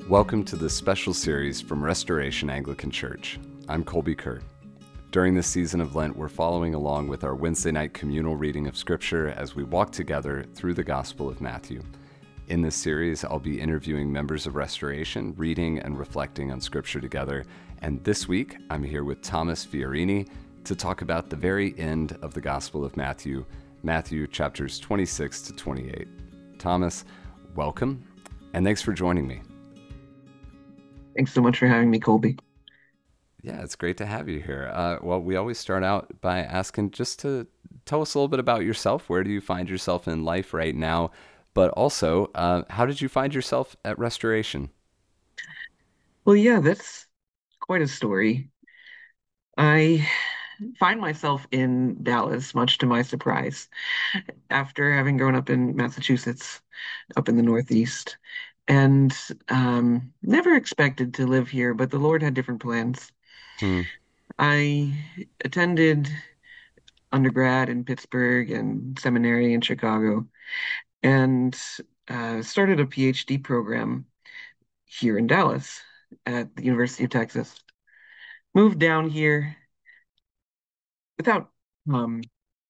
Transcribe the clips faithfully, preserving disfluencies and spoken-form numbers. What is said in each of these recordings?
Welcome to this special series from Restoration Anglican Church. I'm Colby Kerr. During this season of Lent, we're following along with our Wednesday night communal reading of Scripture as we walk together through the Gospel of Matthew. In this series, I'll be interviewing members of Restoration, reading and reflecting on Scripture together. And this week, I'm here with Thomas Fiorini to talk about the very end of the Gospel of Matthew, Matthew chapters twenty-six to twenty-eight. Thomas, welcome, and thanks for joining me. Thanks so much for having me, Colby. Yeah, it's great to have you here. Uh, well, we always start out by asking just to tell us a little bit about yourself. Where do you find yourself in life right now? But also, uh, how did you find yourself at Restoration? Well, yeah, that's quite a story. I find myself in Dallas, much to my surprise, after having grown up in Massachusetts, up in the Northeast, and um, never expected to live here, but the Lord had different plans. Hmm. I attended undergrad in Pittsburgh and seminary in Chicago, and uh, started a PhD program here in Dallas at the University of Texas. Moved down here without um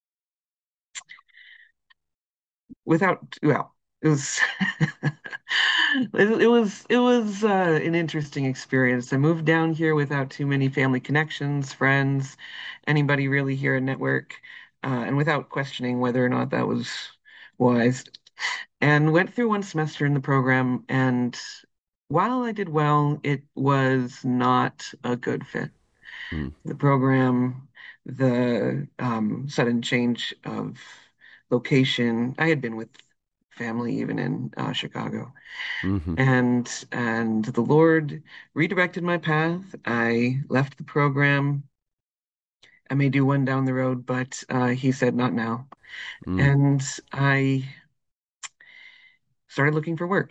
without well it was it, it was it was uh, an interesting experience. I moved down here without too many family connections, friends, anybody really here in network, uh, and without questioning whether or not that was wise. And went through one semester in the program, and while I did well, it was not a good fit. Hmm. The program, the um, sudden change of location. I had been with family even in uh, Chicago, Mm-hmm. and and the Lord redirected my path. I left the program. I may do one down the road, but uh, He said not now. Mm. And I started looking for work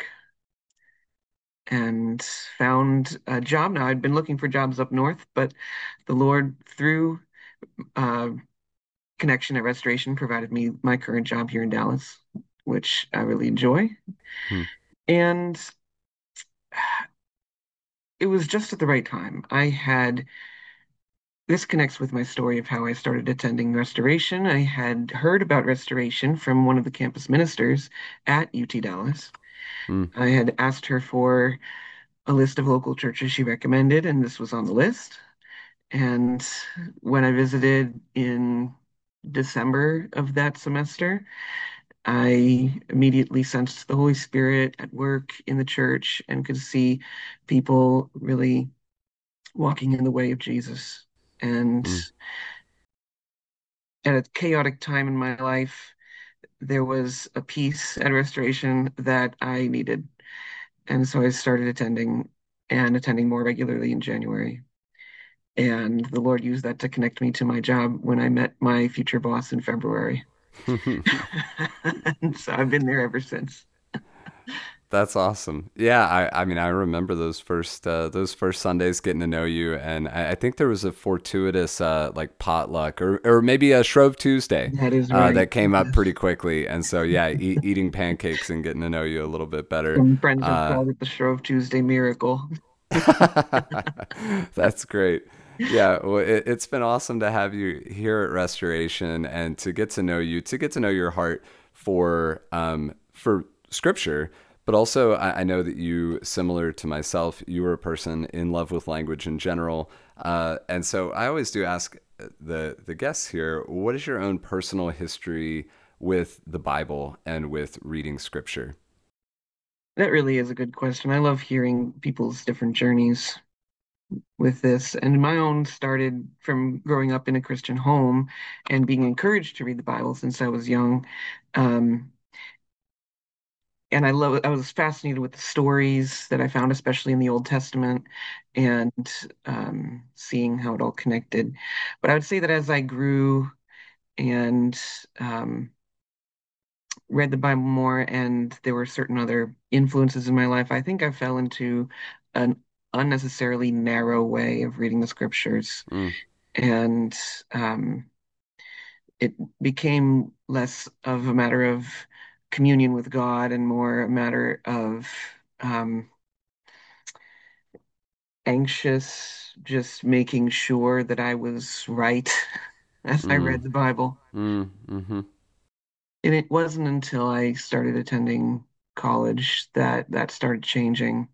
and found a job. Now I'd been looking for jobs up north, but the Lord, through uh, connection at Restoration, provided me my current job here in Dallas, which I really enjoy. Hmm. And it was just at the right time. I had this connects with my story of how I started attending Restoration. I had heard about Restoration from one of the campus ministers at U T Dallas. Hmm. I had asked her for a list of local churches she recommended, and this was on the list. And when I visited in December of that semester, I immediately sensed the Holy Spirit at work in the church and could see people really walking in the way of Jesus. And Hmm. at a chaotic time in my life, there was a peace at Restoration that I needed. And so I started attending and attending more regularly in January. And the Lord used that to connect me to my job when I met my future boss in February. And so I've been there ever since. That's awesome. Yeah, I, I mean, I remember those first uh, those first Sundays getting to know you, and I, I think there was a fortuitous uh, like potluck or or maybe a Shrove Tuesday That is uh, right. that came up Yes. pretty quickly, and so yeah, e- eating pancakes and getting to know you a little bit better. Some friends have Uh, called it the Shrove Tuesday miracle. That's great. Yeah, well, it, it's been awesome to have you here at Restoration and to get to know you, to get to know your heart for um, for Scripture. But also, I, I know that you, similar to myself, you were a person in love with language in general, uh, and so I always do ask the the guests here, what is your own personal history with the Bible and with reading Scripture? That really is a good question. I love hearing people's different journeys with this. And my own started from growing up in a Christian home and being encouraged to read the Bible since I was young. Um, and I love I was fascinated with the stories that I found, especially in the Old Testament, and um, seeing how it all connected. But I would say that as I grew and um, read the Bible more, and there were certain other influences in my life, I think I fell into an unnecessarily narrow way of reading the scriptures. Mm, And um, it became less of a matter of communion with God and more a matter of um, anxious, just making sure that I was right as I Mm, read the Bible. mm, mm-hmm, And it wasn't until I started attending college that that started changing.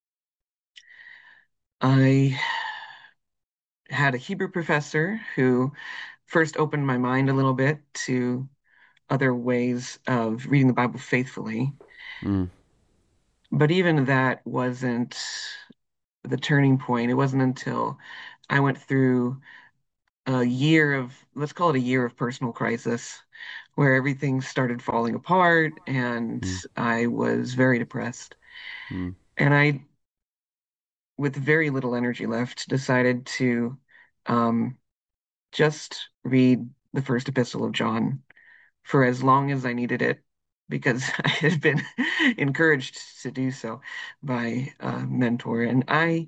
I had a Hebrew professor who first opened my mind a little bit to other ways of reading the Bible faithfully. mm, But even that wasn't the turning point. It wasn't until I went through a year of, let's call it a year of personal crisis, where everything started falling apart and mm, I was very depressed. mm, And I, with very little energy left, decided to um, just read the first epistle of John for as long as I needed it because I had been encouraged to do so by a mentor. And I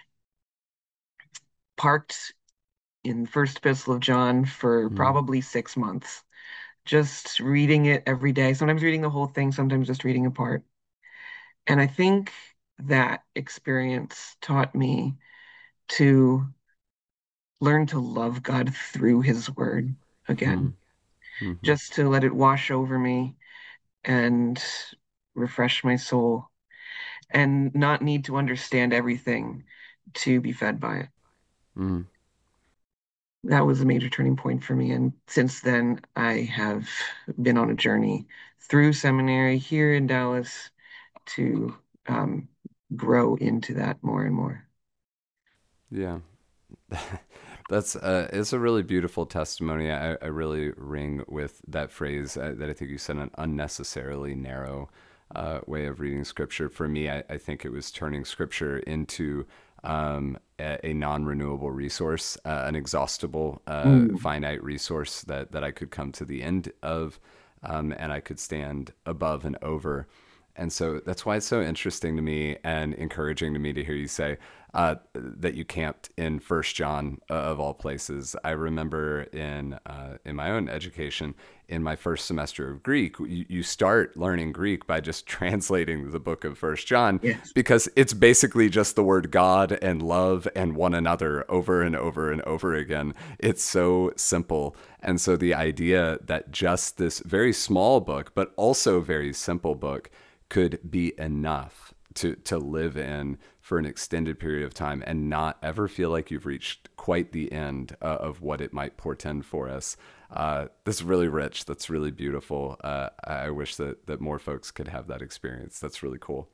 parked in the first epistle of John for mm, probably six months, just reading it every day, sometimes reading the whole thing, sometimes just reading a part. And I think that experience taught me to learn to love God through his word mm, again, mm-hmm, just to let it wash over me and refresh my soul and not need to understand everything to be fed by it. mm. That was a major turning point for me. And since then, I have been on a journey through seminary here in Dallas to um, grow into that more and more. Yeah. That's uh, it's a really beautiful testimony. I, I really ring with that phrase uh, that I think you said, an unnecessarily narrow uh, way of reading scripture. For me, I, I think it was turning scripture into um, a, a non-renewable resource, uh, an exhaustible, uh, Mm. finite resource that, that I could come to the end of, um, and I could stand above and over. And so that's why it's so interesting to me and encouraging to me to hear you say uh, that you camped in First John, uh, of all places. I remember in uh, in my own education, in my first semester of Greek, you, you start learning Greek by just translating the book of First John, Yes. because it's basically just the word God and love and one another over and over and over again. It's so simple. And so the idea that just this very small book, but also very simple book, could be enough to to live in for an extended period of time and not ever feel like you've reached quite the end uh, of what it might portend for us. Uh, that's really rich. That's really beautiful. Uh, I wish that that more folks could have that experience. That's really cool.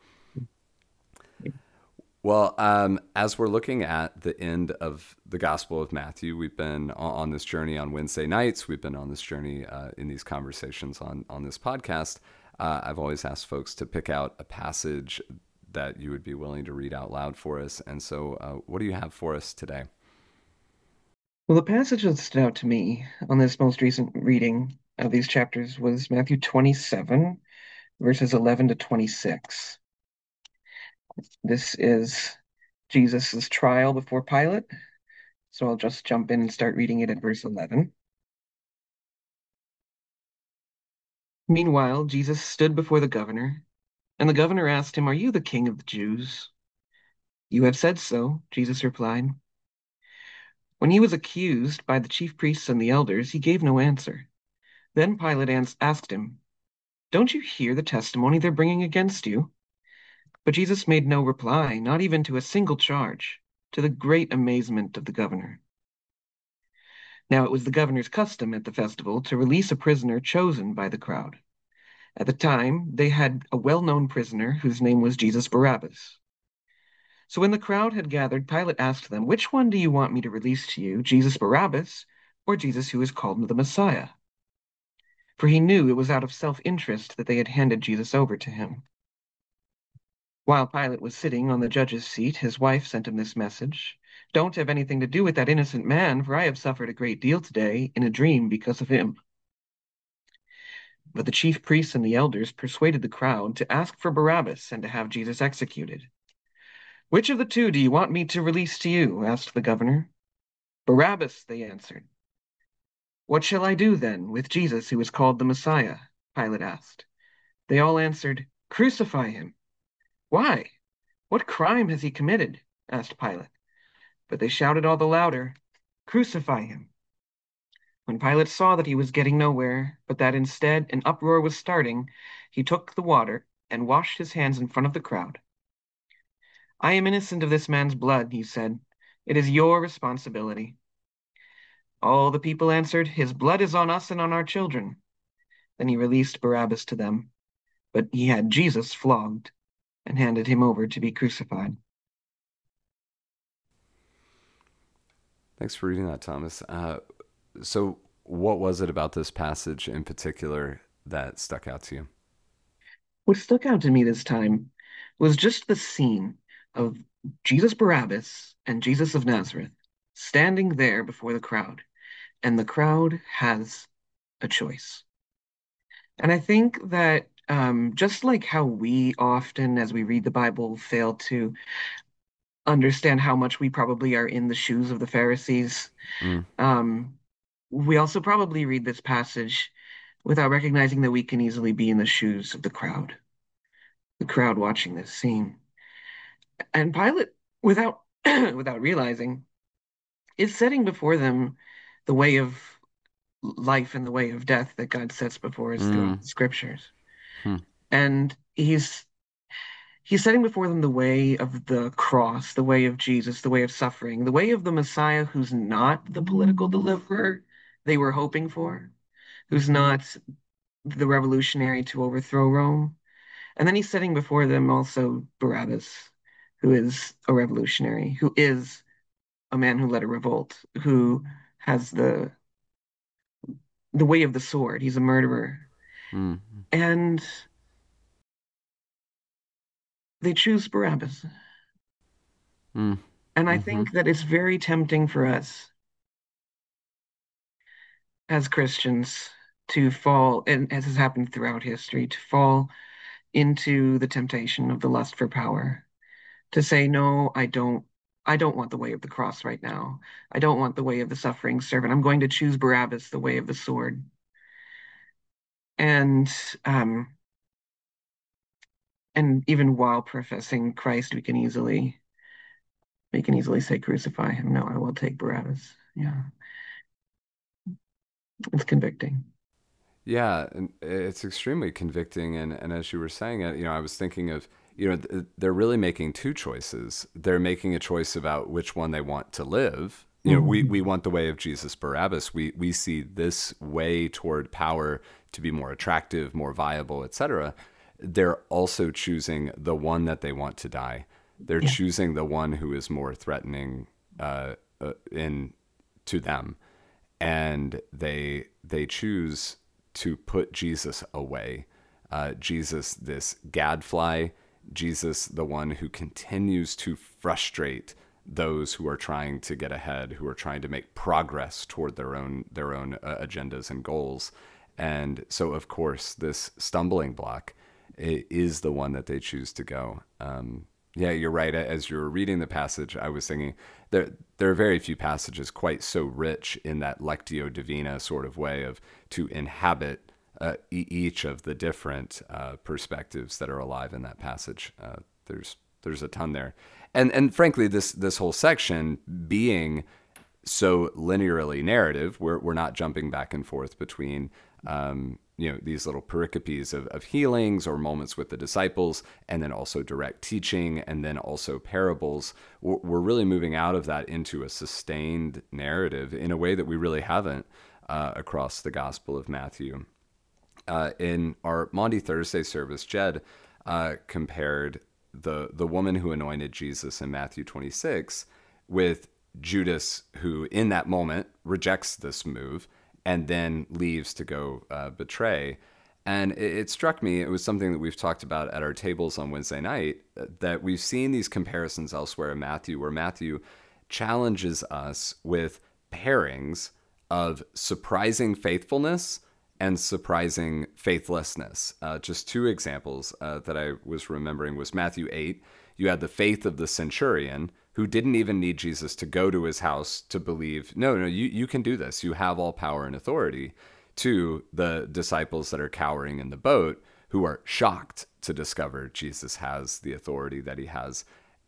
Well, um, as we're looking at the end of the Gospel of Matthew, we've been on this journey on Wednesday nights. We've been on this journey uh, in these conversations on on this podcast. Uh, I've always asked folks to pick out a passage that you would be willing to read out loud for us. And so, uh, what do you have for us today? Well, the passage that stood out to me on this most recent reading of these chapters was Matthew twenty-seven, verses eleven to twenty-six. This is Jesus' trial before Pilate. So I'll just jump in and start reading it at verse eleven. Meanwhile, Jesus stood before the governor, and the governor asked him, "Are you the king of the Jews?" "You have said so," Jesus replied. When he was accused by the chief priests and the elders, he gave no answer. Then Pilate ans- asked him, "Don't you hear the testimony they're bringing against you?" But Jesus made no reply, not even to a single charge, to the great amazement of the governor. Now it was the governor's custom at the festival to release a prisoner chosen by the crowd. At the time, they had a well-known prisoner whose name was Jesus Barabbas. So when the crowd had gathered, Pilate asked them, "Which one do you want me to release to you, Jesus Barabbas or Jesus who is called the Messiah?" For he knew it was out of self-interest that they had handed Jesus over to him. While Pilate was sitting on the judge's seat, his wife sent him this message: "Don't have anything to do with that innocent man, for I have suffered a great deal today in a dream because of him." But the chief priests and the elders persuaded the crowd to ask for Barabbas and to have Jesus executed. "Which of the two do you want me to release to you?" asked the governor. "Barabbas," they answered. "What shall I do, then, with Jesus who is called the Messiah?" Pilate asked. They all answered, "Crucify him." "Why? What crime has he committed?" asked Pilate. But they shouted all the louder, "Crucify him!" When Pilate saw that he was getting nowhere, but that instead an uproar was starting, he took the water and washed his hands in front of the crowd. "I am innocent of this man's blood," he said. "It is your responsibility." All the people answered, "His blood is on us and on our children." Then he released Barabbas to them, but he had Jesus flogged and handed him over to be crucified. Thanks for reading that, Thomas. Uh, so, what was it about this passage in particular that stuck out to you? What stuck out to me this time was just the scene of Jesus Barabbas and Jesus of Nazareth standing there before the crowd, and the crowd has a choice. And I think that um, just like how we often, as we read the Bible, fail to understand how much we probably are in the shoes of the Pharisees, Mm, um, we also probably read this passage without recognizing that we can easily be in the shoes of the crowd, the crowd watching this scene. And Pilate, without without realizing, is setting before them the way of life and the way of death that God sets before us throughout mm, the scriptures. hmm, And he's he's setting before them the way of the cross, the way of Jesus, the way of suffering, the way of the Messiah who's not the political deliverer they were hoping for, who's not the revolutionary to overthrow Rome. And then he's setting before them also Barabbas, who is a revolutionary, who is a man who led a revolt, who has the the way of the sword. He's a murderer. mm, And they choose Barabbas. mm, And I mm-hmm. think that it's very tempting for us as Christians to fall, and as has happened throughout history, to fall into the temptation of the lust for power, to say, no, I don't. I don't want the way of the cross right now. I don't want the way of the suffering servant. I'm going to choose Barabbas, the way of the sword. And um, and even while professing Christ, we can easily we can easily say, crucify him. No, I will take Barabbas. Yeah, it's convicting. Yeah, and it's extremely convicting. And, and as you were saying it, you know, I was thinking of, you know, th- they're really making two choices. They're making a choice about which one they want to live. You know, we, we Mhm. want the way of Jesus Barabbas. We we see this way toward power to be more attractive, more viable, et cetera. They're also choosing the one that they want to die. They're Yeah, choosing the one who is more threatening uh, uh, in to them, and they they choose to put Jesus away. Uh, Jesus, this gadfly, Jesus, the one who continues to frustrate those who are trying to get ahead, who are trying to make progress toward their own their own uh, agendas and goals. And so, of course, this stumbling block is the one that they choose to go. Um, yeah, you're right. As you were reading the passage, I was thinking there there are very few passages quite so rich in that lectio divina sort of way of to inhabit uh, e- each of the different uh, perspectives that are alive in that passage. Uh, there's there's a ton there, and and frankly, this this whole section being so linearly narrative, we're we're not jumping back and forth between um, you know these little pericopes of, of healings or moments with the disciples, and then also direct teaching, and then also parables. We're, we're really moving out of that into a sustained narrative in a way that we really haven't uh, across the Gospel of Matthew. Uh, in our Maundy Thursday service, Jed uh, compared the the woman who anointed Jesus in Matthew twenty-six with Judas, who in that moment rejects this move and then leaves to go uh, betray. And it, it struck me, it was something that we've talked about at our tables on Wednesday night, that we've seen these comparisons elsewhere in Matthew, where Matthew challenges us with pairings of surprising faithfulness and surprising faithlessness. Uh, just two examples uh, that I was remembering was Matthew eight. You had the faith of the centurion who didn't even need Jesus to go to his house to believe, no, no, you, you can do this. You have all power and authority. To the disciples that are cowering in the boat who are shocked to discover Jesus has the authority that he has.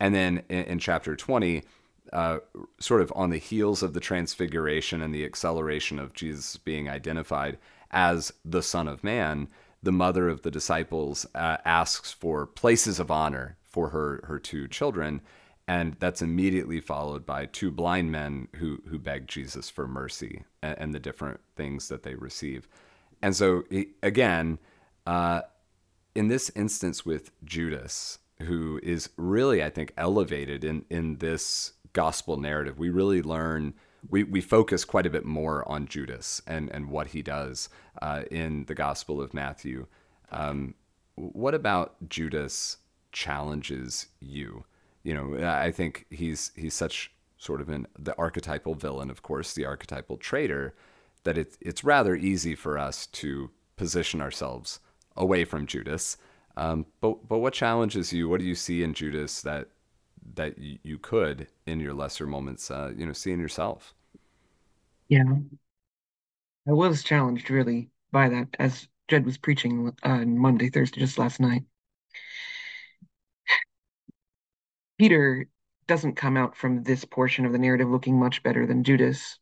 And then in, in chapter twenty, uh, sort of on the heels of the transfiguration and the acceleration of Jesus being identified as the Son of Man, the mother of the disciples uh, asks for places of honor for her, her two children. And that's immediately followed by two blind men who, who beg Jesus for mercy and, and the different things that they receive. And so, again, uh, in this instance with Judas, who is really, I think, elevated in, in this gospel narrative, we really learn, we, we focus quite a bit more on Judas and, and what he does uh, in the Gospel of Matthew. Um, what about Judas challenges you? You know, I think he's he's such sort of an the archetypal villain, of course, the archetypal traitor, that it, it's rather easy for us to position ourselves away from Judas. Um, but but what challenges you? What do you see in Judas that that you, you could, in your lesser moments, uh, you know, see in yourself? Yeah, I was challenged really by that as Jed was preaching on Monday, Thursday, just last night. Peter doesn't come out from this portion of the narrative looking much better than Judas.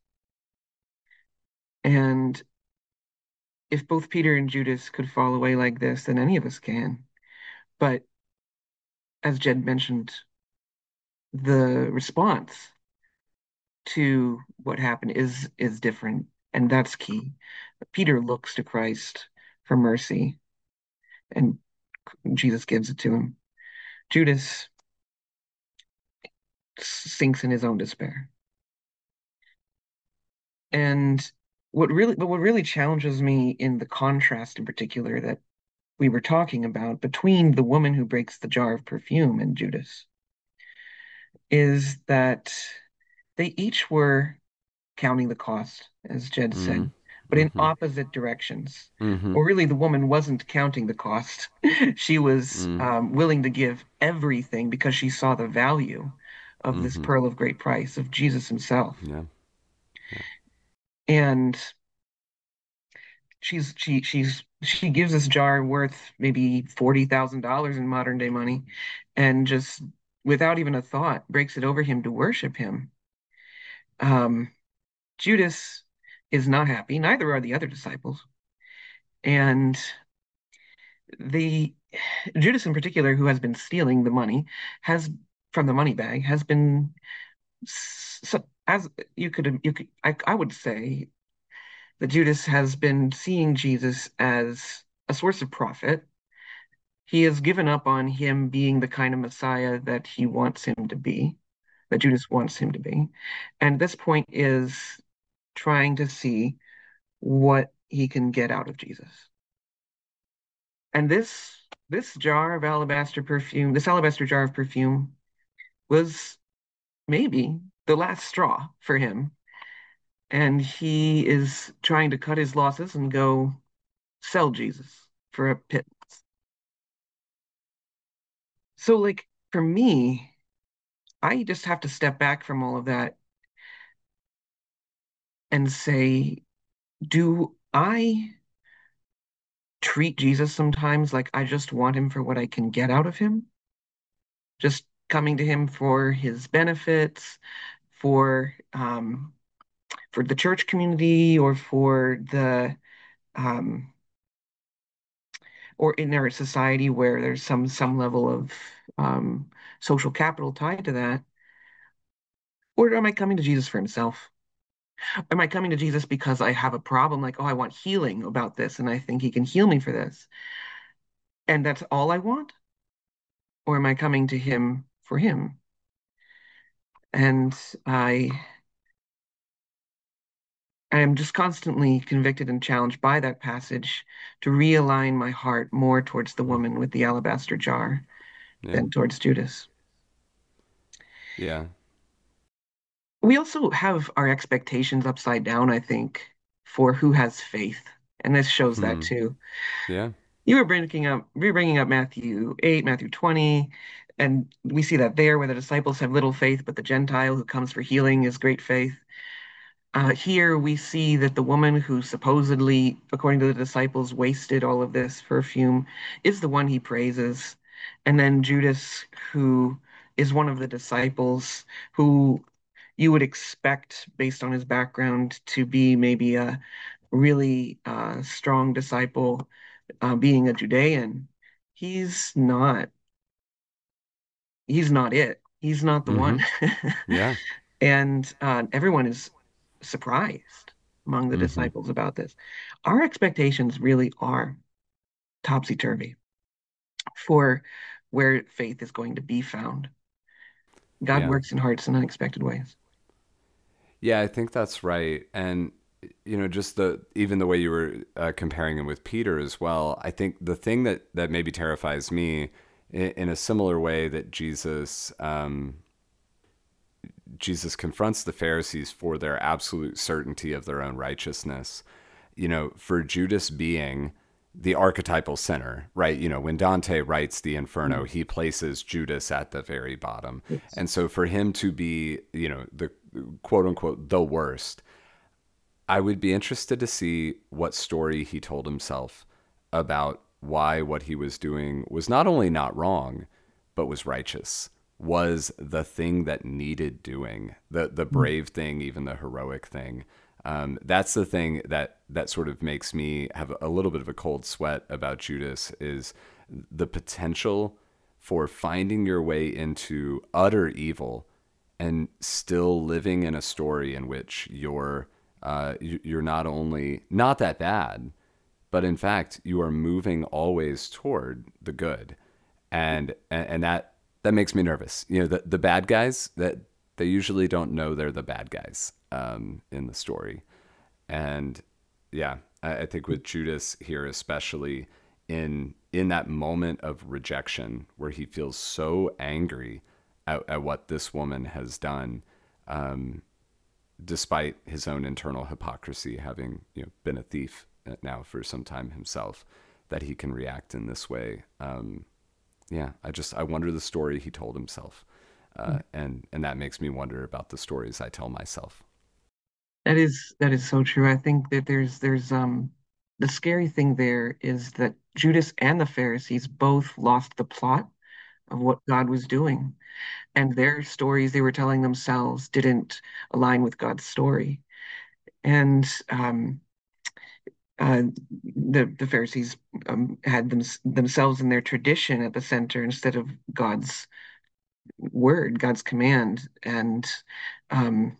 And if both Peter and Judas could fall away like this, then any of us can. But as Jed mentioned, the response to what happened is is different, and that's key. Peter looks to Christ for mercy, and Jesus gives it to him. Judas sinks in his own despair. And what really, but what really challenges me in the contrast in particular that we were talking about between the woman who breaks the jar of perfume and Judas is that they each were counting the cost, as Jed Mm-hmm. said, but in Mm-hmm. opposite directions. Mm-hmm. Or really, the woman wasn't counting the cost. She was um, willing to give everything because she saw the value of this Mm-hmm. pearl of great price of Jesus himself. Yeah. Yeah. And she's she she's she gives this jar worth maybe forty thousand dollars in modern day money, and just without even a thought breaks it over him to worship him. Um, Judas is not happy. Neither are the other disciples. And the Judas in particular, who has been stealing the money, has from the money bag, has been so, as you could you could I, I would say that Judas has been seeing Jesus as a source of profit. He has given up on him being the kind of Messiah that he wants him to be, that Judas wants him to be. And this point is trying to see what he can get out of Jesus. And this this jar of alabaster perfume, this alabaster jar of perfume was maybe the last straw for him. And he is trying to cut his losses and go sell Jesus for a pit. So, like, for me, I just have to step back from all of that and say, do I treat Jesus sometimes like I just want him for what I can get out of him? Just coming to him for his benefits, for um, for the church community, or for the um, or in our society where there's some some level of um, social capital tied to that, or am I coming to Jesus for himself? Am I coming to Jesus because I have a problem, like, oh, I want healing about this, and I think he can heal me for this, and that's all I want? Or am I coming to him for him? And I I am just constantly convicted and challenged by that passage to realign my heart more towards the woman with the alabaster jar Yeah. than towards Judas. Yeah. We also have our expectations upside down, I think, for who has faith. And this shows that Hmm. too. Yeah. You were bringing up, we were bringing up Matthew eight, Matthew twenty, and we see that there where the disciples have little faith, but the Gentile who comes for healing is great faith. Uh, here we see that the woman who supposedly, according to the disciples, wasted all of this perfume is the one he praises. And then Judas, who is one of the disciples who you would expect, based on his background, to be maybe a really uh, strong disciple, uh, being a Judean. He's not. He's not it. He's not the Mm-hmm. one. Yeah. And uh, everyone is surprised among the Mm-hmm. disciples about this. Our expectations really are topsy-turvy for where faith is going to be found. God Yeah. works in hearts in unexpected ways. Yeah, I think that's right. And you know, just the even the way you were uh, comparing him with Peter as well. I think the thing that that maybe terrifies me in, in a similar way that Jesus um, Jesus confronts the Pharisees for their absolute certainty of their own righteousness. You know, for Judas being the archetypal sinner, right? You know, when Dante writes the Inferno, Mm. he places Judas at the very bottom. Yes. And so for him to be, you know, the quote unquote, the worst, I would be interested to see what story he told himself about why what he was doing was not only not wrong, but was righteous, was the thing that needed doing, the the Mm. brave thing, even the heroic thing. Um, that's the thing that that sort of makes me have a little bit of a cold sweat about Judas is the potential for finding your way into utter evil and still living in a story in which you're uh, you're not only not that bad, but in fact you are moving always toward the good, and and, and that that makes me nervous. You know, the the bad guys that they usually don't know they're the bad guys um, in the story, and yeah, I, I think with Judas here especially in in that moment of rejection where he feels so angry at, at what this woman has done, um, despite his own internal hypocrisy, having you know been a thief now for some time himself, that he can react in this way. Um, yeah, I just I wonder the story he told himself, uh, and and that makes me wonder about the stories I tell myself. That is that is so true. I think that there's there's um the scary thing there is that Judas and the Pharisees both lost the plot of what God was doing, and their stories they were telling themselves didn't align with God's story. And um, uh, the the Pharisees um, had them, themselves and their tradition at the center instead of God's word, God's command. And um,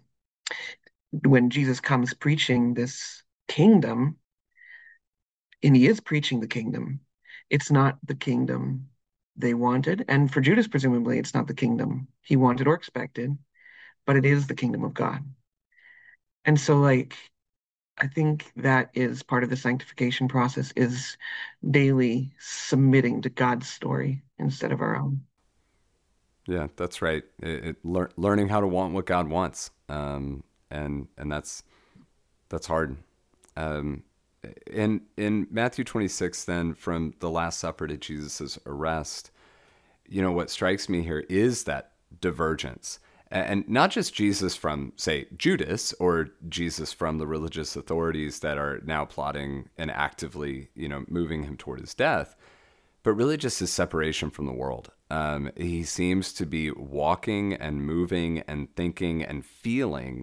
when Jesus comes preaching this kingdom, and he is preaching the kingdom, it's not the kingdom they wanted. And for Judas, presumably, it's not the kingdom he wanted or expected, but it is the kingdom of God. And so, like, I think that is part of the sanctification process is daily submitting to God's story instead of our own. Yeah, that's right. It, it, lear- learning how to want what God wants, um, and and that's that's hard. Um, in in Matthew twenty-six, then from the Last Supper to Jesus's arrest, you know what strikes me here is that divergence, and not just Jesus from say Judas or Jesus from the religious authorities that are now plotting and actively you know moving him toward his death, but really just his separation from the world. Um, he seems to be walking and moving and thinking and feeling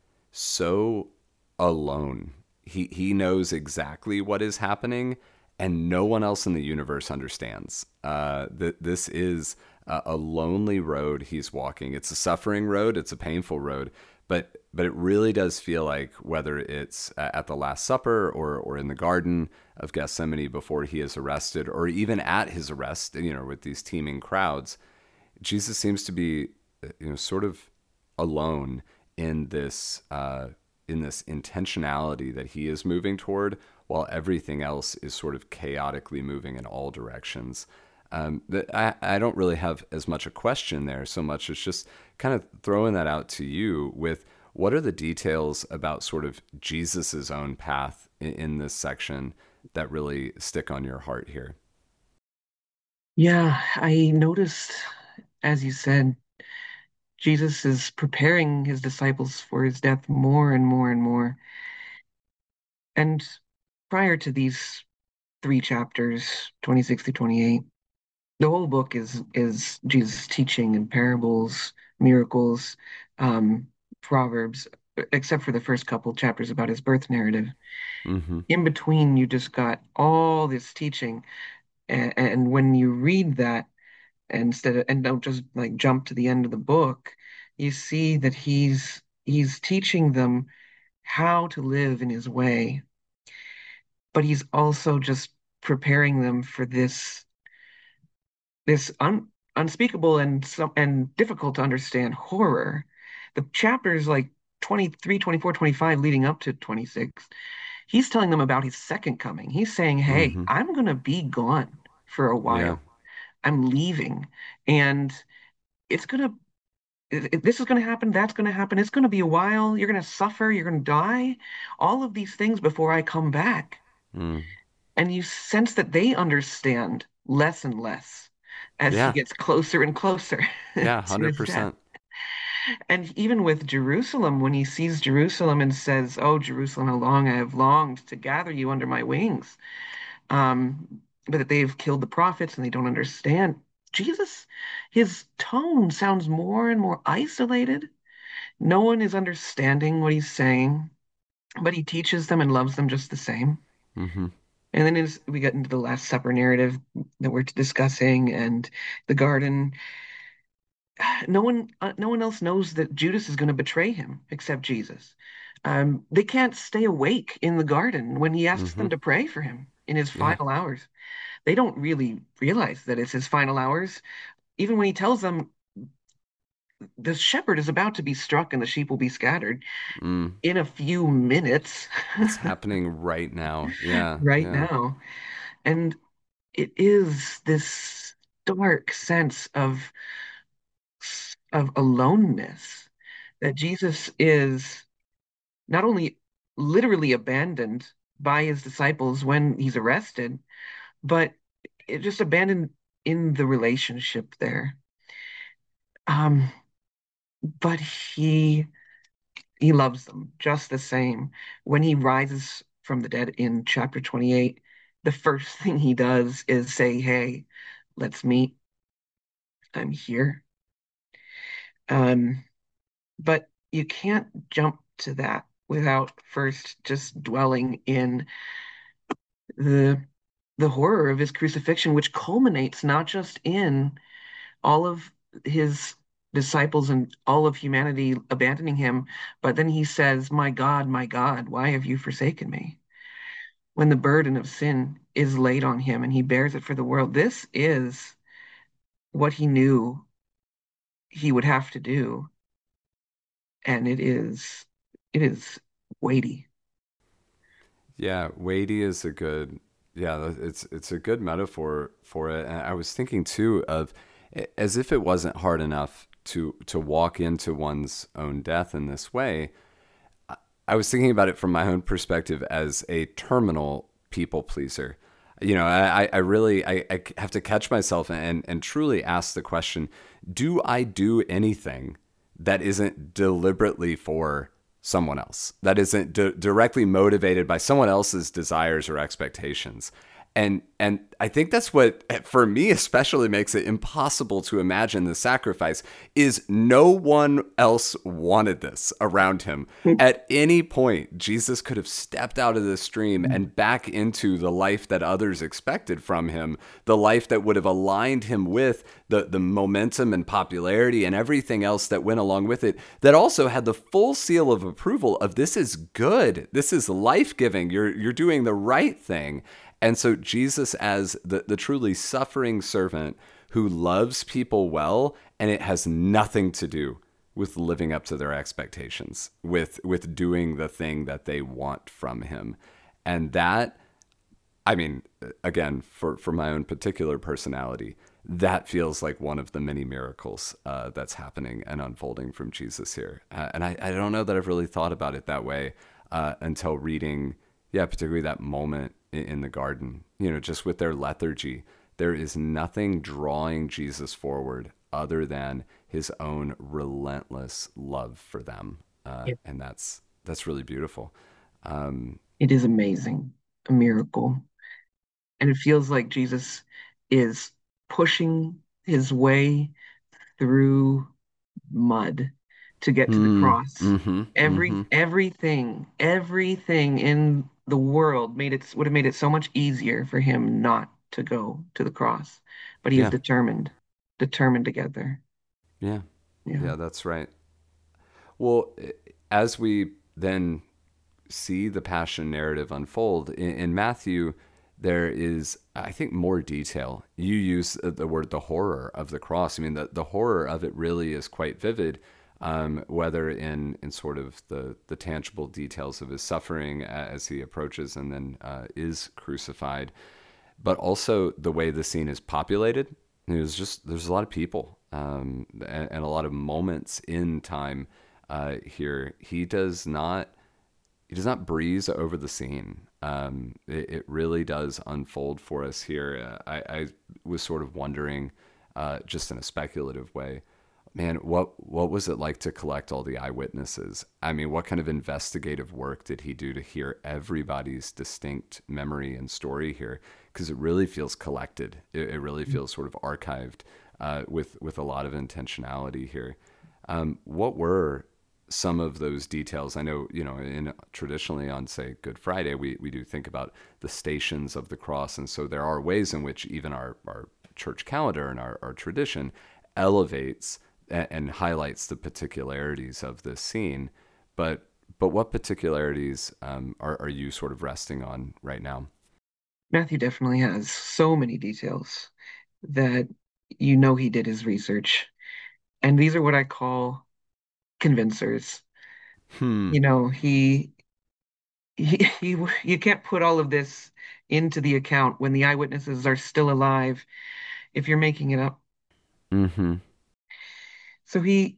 so alone. He he knows exactly what is happening, and no one else in the universe understands. Uh, th- this is a, a lonely road he's walking. It's a suffering road. It's a painful road, but but it really does feel like whether it's uh, at the Last Supper or or in the Garden of Gethsemane before he is arrested, or even at his arrest, you know, with these teeming crowds, Jesus seems to be, you know, sort of alone in this uh, in this intentionality that he is moving toward, while everything else is sort of chaotically moving in all directions. Um, that I, I don't really have as much a question there, so much as just kind of throwing that out to you with what are the details about sort of Jesus's own path in, in this section that really stick on your heart here. Yeah, I noticed, as you said, Jesus is preparing his disciples for his death more and more and more. And prior to these three chapters, twenty-six to twenty-eight, The whole book is is Jesus teaching in parables, miracles, um, proverbs, except for the first couple chapters about his birth narrative. Hmm. In between, you just got all this teaching, and, and when you read that instead of and don't just like jump to the end of the book, you see that he's he's teaching them how to live in his way, but he's also just preparing them for this this un, unspeakable and some and difficult to understand horror. The chapters like twenty three, twenty four, twenty five leading up to twenty-six, he's telling them about his second coming. He's saying, "Hey, Hmm. I'm going to be gone for a Yeah. while. I'm leaving and it's going to this is going to happen, that's going to happen. It's going to be a while. You're going to suffer, you're going to die. All of these things before I come back." Mm. And you sense that they understand less and less as he Yeah. gets closer and closer Yeah. to his death. one hundred percent. And even with Jerusalem, when he sees Jerusalem and says, "Oh, Jerusalem, how long I have longed to gather you under my wings," um, but that they've killed the prophets and they don't understand. Jesus, his tone sounds more and more isolated. No one is understanding what he's saying, but he teaches them and loves them just the same. Hmm. And then as we get into the Last Supper narrative that we're discussing and the garden, no one, uh, no one else knows that Judas is going to betray him except Jesus. Um, they can't stay awake in the garden when he asks Hmm. them to pray for him in his Yeah. final hours. They don't really realize that it's his final hours. Even when he tells them the shepherd is about to be struck and the sheep will be scattered Mm. in a few minutes, It's happening right now. Yeah. right Yeah. now. And it is this dark sense of of aloneness that Jesus is not only literally abandoned by his disciples when he's arrested, but it just abandoned in the relationship there. Um, but he he loves them just the same. When he rises from the dead in chapter twenty-eight, the first thing he does is say, "Hey, let's meet. I'm here." Um, but you can't jump to that without first just dwelling in the the horror of his crucifixion, which culminates not just in all of his disciples and all of humanity abandoning him, but then he says, "My God, my God, why have you forsaken me?" When the burden of sin is laid on him and he bears it for the world, this is what he knew he would have to do, and it is it is weighty. Yeah. Weighty is a good, yeah, it's, it's a good metaphor for it. And I was thinking too of as if it wasn't hard enough to, to walk into one's own death in this way. I was thinking about it from my own perspective as a terminal people pleaser. You know, I, I really I, I have to catch myself and, and truly ask the question, do I do anything that isn't deliberately for someone else, that isn't d- directly motivated by someone else's desires or expectations? And and I think that's what for me especially makes it impossible to imagine the sacrifice is no one else wanted this around him. At any point, Jesus could have stepped out of the stream and back into the life that others expected from him, the life that would have aligned him with the, the momentum and popularity and everything else that went along with it, that also had the full seal of approval of this is good, this is life-giving, you're you're doing the right thing. And so Jesus as the, the truly suffering servant who loves people well, and it has nothing to do with living up to their expectations, with with doing the thing that they want from him. And that, I mean, again, for, for my own particular personality, that feels like one of the many miracles uh, that's happening and unfolding from Jesus here. Uh, and I, I don't know that I've really thought about it that way uh, until reading, yeah, particularly that moment in, in the garden, you know, just with their lethargy. There is nothing drawing Jesus forward other than his own relentless love for them. Uh, It, and that's, that's really beautiful. Um, it is amazing, a miracle. And it feels like Jesus is pushing his way through mud to get to the Hmm. cross. Mm-hmm. Every Mm-hmm. everything, everything in the world made it would have made it so much easier for him not to go to the cross. But he is Yeah. determined, determined to get there. Yeah. Yeah. Yeah, that's right. Well, as we then see the passion narrative unfold in, in Matthew, there is, I think, more detail. You use the word the horror of the cross. I mean, the, the horror of it really is quite vivid, um, whether in, in sort of the, the tangible details of his suffering as he approaches and then uh, is crucified, but also the way the scene is populated. There's just there's a lot of people um, and, and a lot of moments in time uh, here. He does not he does not breeze over the scene. Um, it, it really does unfold for us here. Uh, I, I was sort of wondering, uh, just in a speculative way, man, what what was it like to collect all the eyewitnesses? I mean, what kind of investigative work did he do to hear everybody's distinct memory and story here? Because it really feels collected. It, it really feels sort of archived uh, with with a lot of intentionality here. Um, what were some of those details? I know, you know, in traditionally on, say, Good Friday, we, we do think about the stations of the cross. And so there are ways in which even our, our church calendar and our, our tradition elevates and, and highlights the particularities of this scene. But but what particularities um, are, are you sort of resting on right now? Matthew definitely has so many details that you know he did his research. And these are what I call convincers. Hmm. You know, he he, he you can't put all of this into the account when the eyewitnesses are still alive if you're making it up. Mm-hmm. So he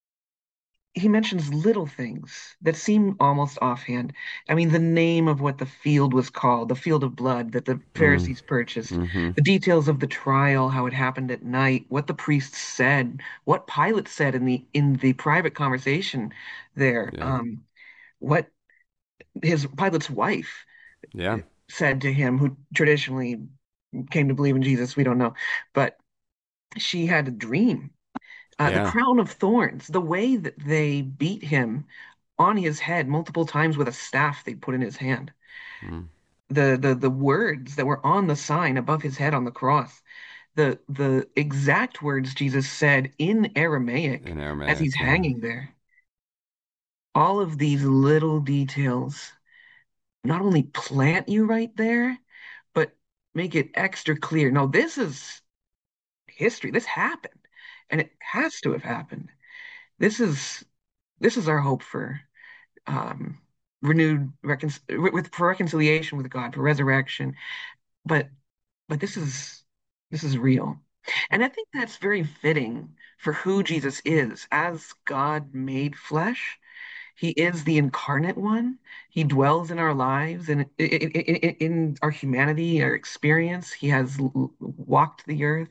he mentions little things that seem almost offhand. I mean, the name of what the field was called, the field of blood that the Mm. Pharisees purchased, Mm-hmm. the details of the trial, how it happened at night, what the priests said, what Pilate said in the in the private conversation there, Yeah. um, what his Pilate's wife Yeah. said to him, who traditionally came to believe in Jesus, we don't know, but she had a dream. Uh, the Yeah. crown of thorns, the way that they beat him on his head multiple times with a staff they put in his hand, Mm. the the the words that were on the sign above his head on the cross, the the exact words Jesus said in Aramaic In as he's Aramaic. Yeah. hanging there. All of these little details not only plant you right there, but make it extra clear. No, this is history. This happened, and it has to have happened. This is this is our hope for um, renewed recon with for reconciliation with God, for resurrection. But but this is this is real, and I think that's very fitting for who Jesus is as God made flesh. He is the incarnate one. He dwells in our lives and in, in, in our humanity, our experience. He has l- walked the earth.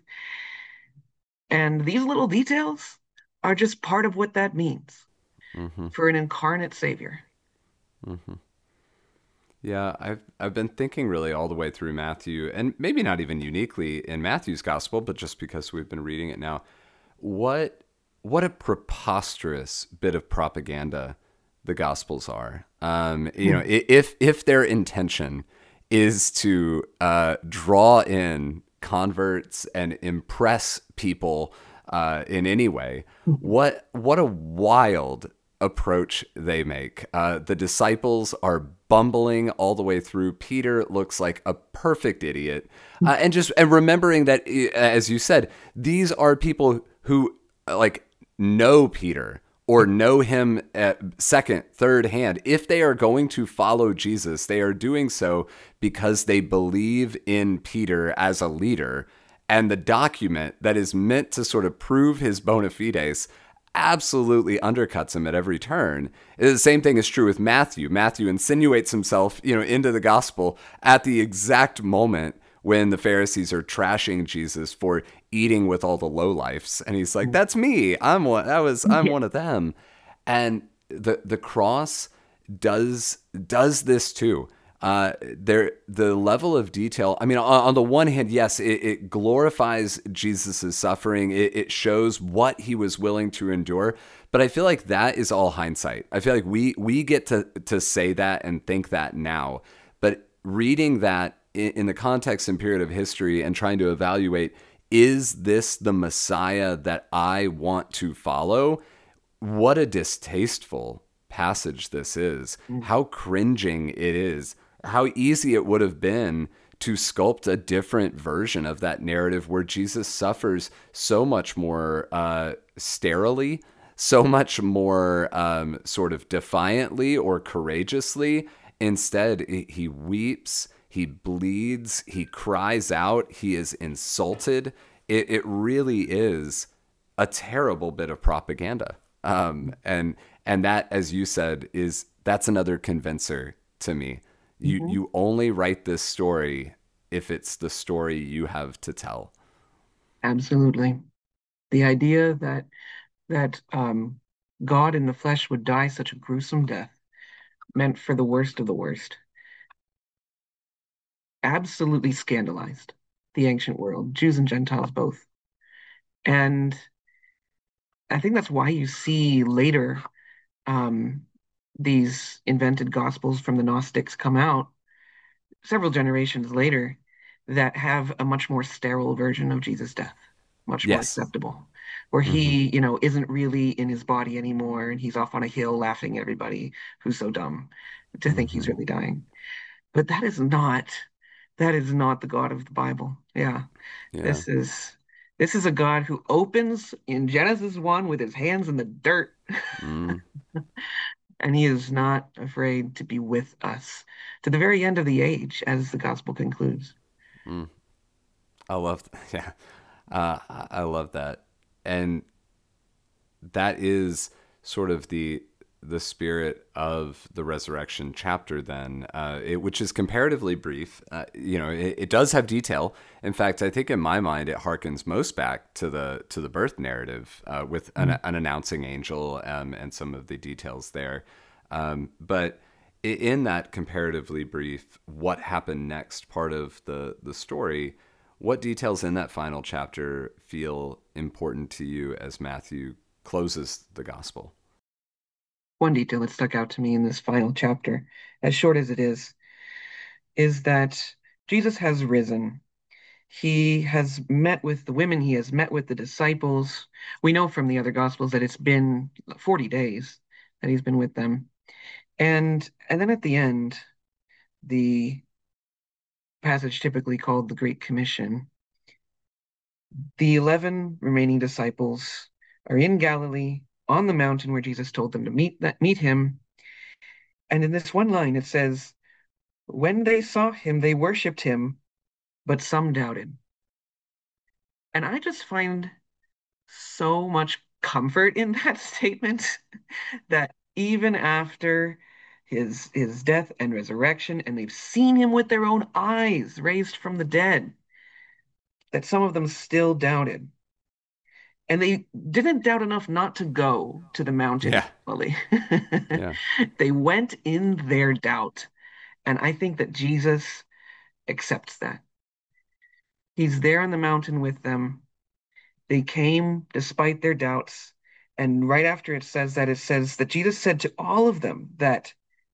And these little details are just part of what that means Mm-hmm. for an incarnate Savior. Mm-hmm. Yeah, I've I've been thinking really all the way through Matthew, and maybe not even uniquely in Matthew's gospel, but just because we've been reading it now. What what a preposterous bit of propaganda the gospels are. Um, you know, i- if if their intention is to uh, draw in converts and impress people uh, in any way, what what a wild approach they make. Uh, the disciples are bumbling all the way through. Peter looks like a perfect idiot, uh, and just and remembering that, as you said, these are people who uh, like know Peter or know him at second, third hand. If they are going to follow Jesus, they are doing so because they believe in Peter as a leader. And the document that is meant to sort of prove his bona fides absolutely undercuts him at every turn. The same thing is true with Matthew. Matthew insinuates himself, you know, into the gospel at the exact moment when the Pharisees are trashing Jesus for eating with all the lowlifes, and he's like, "That's me. I'm one. That was. I'm Yeah. one of them." And the the cross does does this too. Uh, there, the level of detail. I mean, on, on the one hand, yes, it, it glorifies Jesus's suffering. It, it shows what he was willing to endure. But I feel like that is all hindsight. I feel like we we get to to say that and think that now. But reading that in, in the context and period of history and trying to evaluate, is this the Messiah that I want to follow? What a distasteful passage this is. Mm. How cringing it is. How easy it would have been to sculpt a different version of that narrative where Jesus suffers so much more uh, sterilely, so much more um, sort of defiantly or courageously. Instead, he weeps, he bleeds, he cries out, he is insulted. It, it really is a terrible bit of propaganda. Um, and and that, as you said, is that's another convincer to me. You Mhm. you only write this story if it's the story you have to tell. Absolutely. The idea that that um, God in the flesh would die such a gruesome death, meant for the worst of the worst, absolutely scandalized the ancient world, Jews and Gentiles both. And I think that's why you see later um, these invented gospels from the Gnostics come out several generations later that have a much more sterile version of Jesus' death, much more Yes. acceptable, where Hmm. he, you know, isn't really in his body anymore and he's off on a hill laughing at everybody who's so dumb to think he's Hmm. really dying. But that is not that is not the God of the Bible. Yeah. Yeah. This is this is a God who opens in Genesis one with his hands in the dirt, Mm, and he is not afraid to be with us to the very end of the age, as the gospel concludes. mm. I love, yeah, uh, I I love that, and that is sort of the the spirit of the resurrection chapter. Then, uh, it, which is comparatively brief. Uh, you know, it, it does have detail. In fact, I think in my mind, it harkens most back to the to the birth narrative uh, with an, Mm. an announcing angel um, and some of the details there. Um, but i- in that comparatively brief, what happened next part of the the story, what details in that final chapter feel important to you as Matthew closes the gospel? One detail that stuck out to me in this final chapter, as short as it is, is that Jesus has risen. He has met with the women, he has met with the disciples. We know from the other gospels that it's been forty days that he's been with them. And and then at the end, the passage typically called the Great Commission, the eleven remaining disciples are in Galilee on the mountain where Jesus told them to meet that meet him. And in this one line it says, when they saw him, they worshipped him, but some doubted. And I just find so much comfort in that statement that even after his his death and resurrection, and they've seen him with their own eyes raised from the dead, that some of them still doubted. And they didn't doubt enough not to go to the mountain in Yeah, Galilee. yeah, They went in their doubt. And I think that Jesus accepts that. He's there on the mountain with them. They came despite their doubts. And right after it says that, it says that Jesus said to all of them that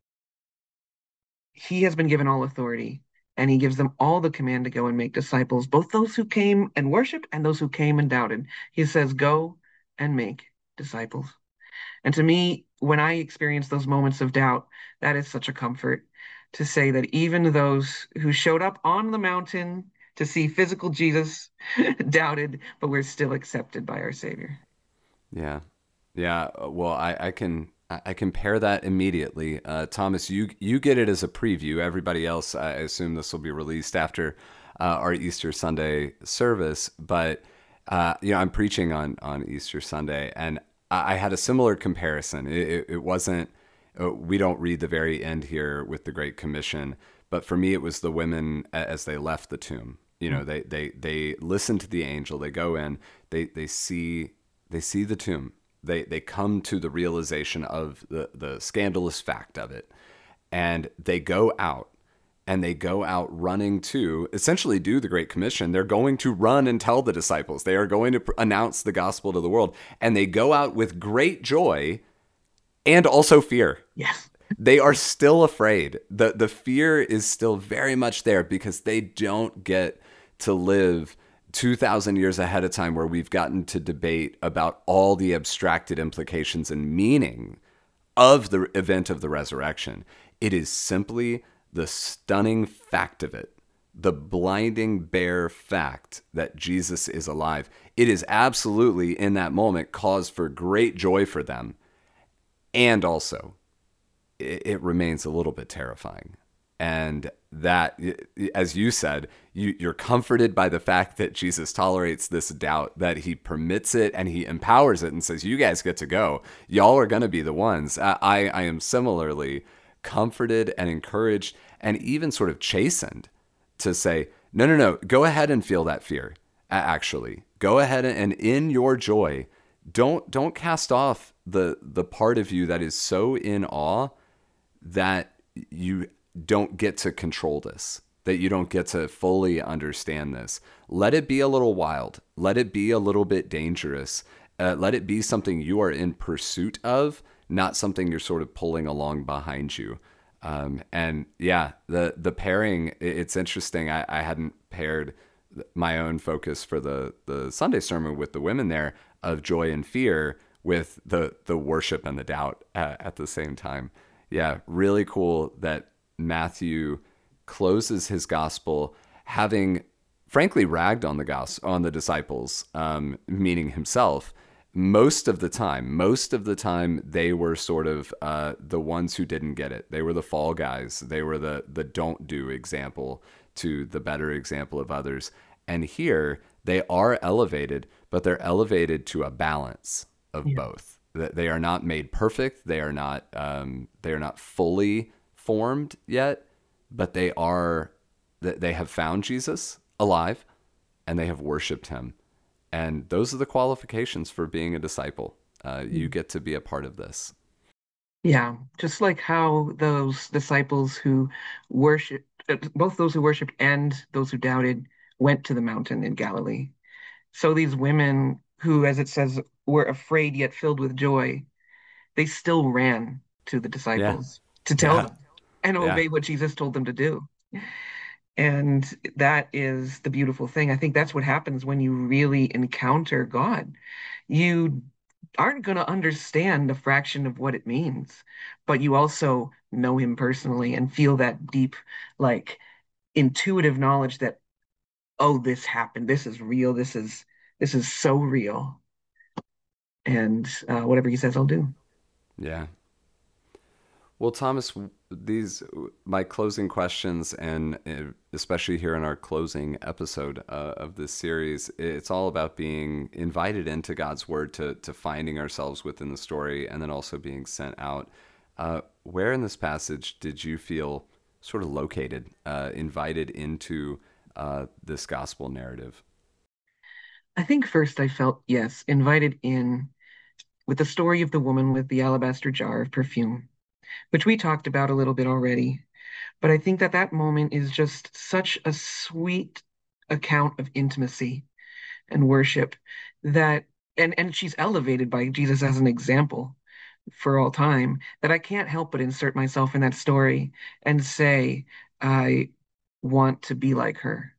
he has been given all authority and he gives them all the command to go and make disciples, both those who came and worshiped and those who came and doubted. He says, go and make disciples. And to me, when I experience those moments of doubt, that is such a comfort to say that even those who showed up on the mountain to see physical Jesus doubted, but we're still accepted by our Savior. yeah, yeah. uh, Well, I, I can I I compare that immediately. Uh, Thomas, you you get it as a preview. Everybody else, I assume this will be released after uh, our Easter Sunday service. But uh, you know, I'm preaching on on Easter Sunday, and I, I had a similar comparison. It, it, it wasn't. uh, We don't read the very end here with the Great Commission, but for me, it was the women a- as they left the tomb. You know, they they they listen to the angel. They go in. They they see they see the tomb. They they come to the realization of the the scandalous fact of it, and they go out. and they go out running to essentially do the Great Commission. They're going to run and tell the disciples. They are going to pr- announce the gospel to the world. And they go out with great joy and also fear. Yes. They are still afraid. The the fear is still very much there because they don't get to live two thousand years ahead of time where we've gotten to debate about all the abstracted implications and meaning of the event of the resurrection. It is simply the stunning fact of it, the blinding bare fact that Jesus is alive. It is absolutely in that moment cause for great joy for them. And also, it, it remains a little bit terrifying. And that, as you said, you, you're comforted by the fact that Jesus tolerates this doubt, that he permits it and he empowers it and says, you guys get to go. Y'all are going to be the ones. I, I am similarly comforted and encouraged and even sort of chastened to say, no, no, no, go ahead and feel that fear. Actually, go ahead and in your joy, don't don't cast off the the part of you that is so in awe that you don't get to control this, that you don't get to fully understand this. Let it be a little wild. Let it be a little bit dangerous. Uh, let it be something you are in pursuit of, not something you're sort of pulling along behind you. Um, and yeah, the the pairing, it's interesting. I, I hadn't paired my own focus for the, the Sunday sermon with the women there of joy and fear with the, the worship and the doubt at, at the same time. Yeah, really cool that Matthew closes his gospel having frankly ragged on the gospel, on the disciples, um, meaning himself. Most of the time, most of the time, they were sort of uh, the ones who didn't get it. They were the fall guys. They were the the don't do example to the better example of others. And here they are elevated, but they're elevated to a balance of Yeah. both. They are not made perfect. They are not um, they are not fully formed yet, but they are. They have found Jesus alive, and they have worshipped him. And those are the qualifications for being a disciple. Uh, you get to be a part of this. Yeah, just like how those disciples who worship, both those who worshiped and those who doubted, went to the mountain in Galilee. So these women who, as it says, were afraid yet filled with joy, they still ran to the Yeah, disciples to tell yeah, them and yeah, obey what Jesus told them to do. And that is the beautiful thing. I think that's what happens when you really encounter God. You aren't going to understand a fraction of what it means, but you also know him personally and feel that deep, like intuitive knowledge that, oh, this happened. This is real. This is this is so real. And uh, whatever he says, I'll do. yeah. Well, Thomas, these my closing questions, and uh, especially here in our closing episode uh, of this series, it's all about being invited into God's Word to to finding ourselves within the story, and then also being sent out. Uh, where in this passage did you feel sort of located, uh, invited into uh, this gospel narrative? I think first I felt, yes, invited in with the story of the woman with the alabaster jar of perfume, which we talked about a little bit already. But I think that that moment is just such a sweet account of intimacy and worship that, and, and she's elevated by Jesus as an example for all time, that I can't help but insert myself in that story and say, I want to be like her.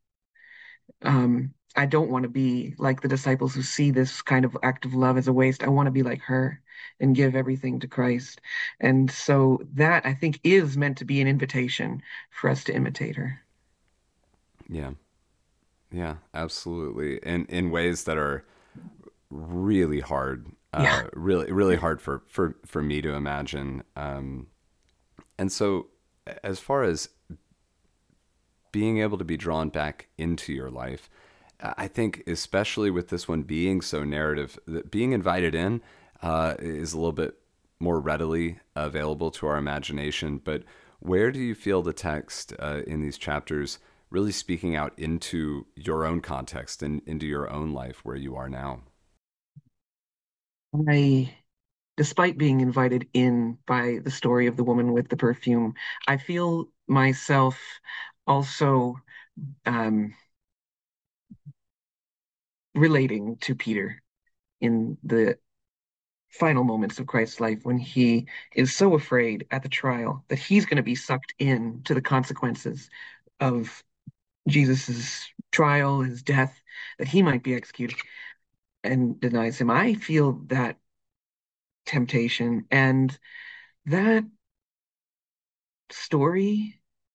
Um, I don't want to be like the disciples who see this kind of act of love as a waste. I want to be like her and give everything to Christ. And so that I think is meant to be an invitation for us to imitate her. Yeah, yeah, absolutely, in in ways that are really hard, Yeah. uh, really really hard for for for me to imagine. Um, and so, as far as being able to be drawn back into your life, I think especially with this one being so narrative, that being invited in uh, is a little bit more readily available to our imagination. But where do you feel the text uh, in these chapters really speaking out into your own context and into your own life where you are now? I, despite being invited in by the story of the woman with the perfume, I feel myself also um, relating to Peter in the final moments of Christ's life when he is so afraid at the trial that he's going to be sucked in to the consequences of Jesus's trial, his death, that he might be executed, and denies him. I feel that temptation, and that story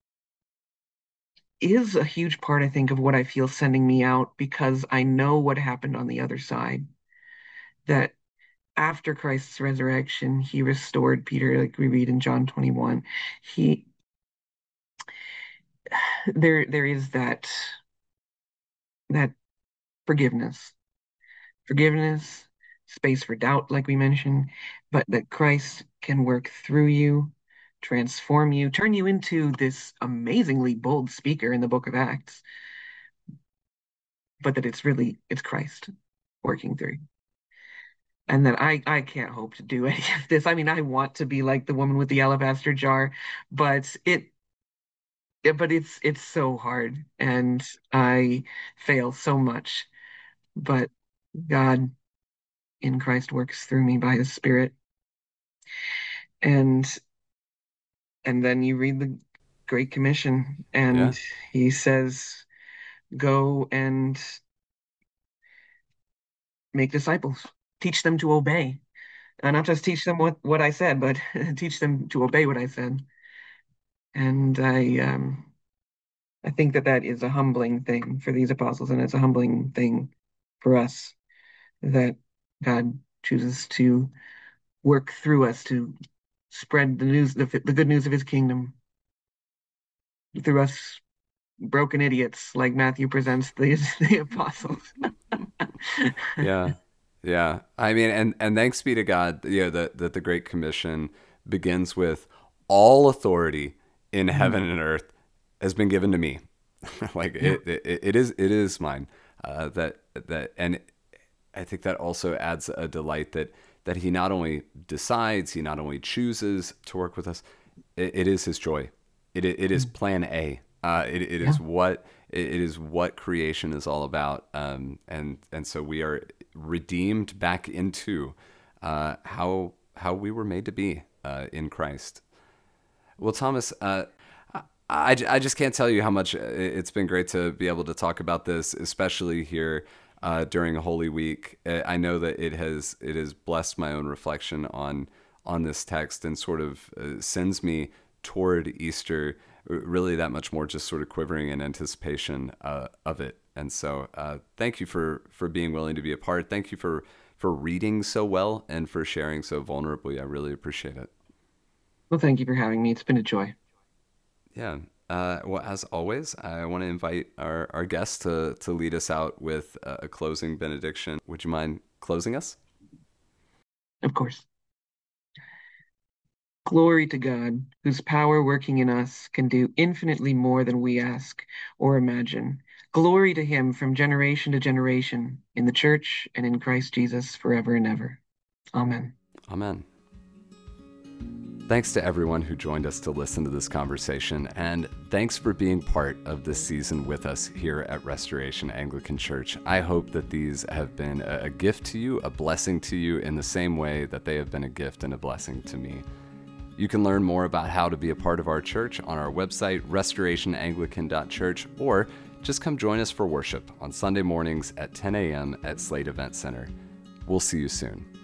is a huge part, I think, of what I feel sending me out, because I know what happened on the other side. That after Christ's resurrection, he restored Peter, like we read in John twenty-one. He there there is that that forgiveness, forgiveness, space for doubt, like we mentioned, but that Christ can work through you, transform you, turn you into this amazingly bold speaker in the book of Acts, but that it's really it's Christ working through you. And that I I can't hope to do any of this. I mean, I want to be like the woman with the alabaster jar, but it yeah, but it's it's so hard, and I fail so much. But God in Christ works through me by His Spirit. And and then you read the Great Commission, Yeah. and He says, "Go and make disciples, teach them to obey, and not just teach them what what I said, but teach them to obey what I said." And I um I think that that is a humbling thing for these apostles, and it's a humbling thing for us, that God chooses to work through us to spread the news, the, the good news of His kingdom through us broken idiots, like Matthew presents the, the apostles. Yeah. Yeah. I mean, and, and thanks be to God, you know, that, that the Great Commission begins with all authority in heaven and earth has been given to me. like Yeah. it, it, it is, it is mine. Uh, that, that, and I think that also adds a delight that, that he not only decides, he not only chooses to work with us, it, it is his joy. It, it is plan A. Uh, it, it Yeah. is what, it is what creation is all about. Um, and, and so we are redeemed back into, uh, how, how we were made to be, uh, in Christ. Well, Thomas, uh, I, I just can't tell you how much it's been great to be able to talk about this, especially here uh, during Holy Week. I know that it has it has blessed my own reflection on on this text, and sort of uh, sends me toward Easter, really that much more just sort of quivering in anticipation uh, of it. And so, uh, thank you for for being willing to be a part. Thank you for for reading so well and for sharing so vulnerably. I really appreciate it. Well, thank you for having me. It's been a joy. Yeah. Uh, well, as always, I want to invite our, our guest to, to lead us out with a, a closing benediction. Would you mind closing us? Of course. Glory to God, whose power working in us can do infinitely more than we ask or imagine. Glory to Him from generation to generation, in the church and in Christ Jesus forever and ever. Amen. Amen. Thanks to everyone who joined us to listen to this conversation, and thanks for being part of this season with us here at Restoration Anglican Church. I hope that these have been a gift to you, a blessing to you, in the same way that they have been a gift and a blessing to me. You can learn more about how to be a part of our church on our website, restoration anglican dot church, or just come join us for worship on Sunday mornings at ten a.m. at Slate Event Center. We'll see you soon.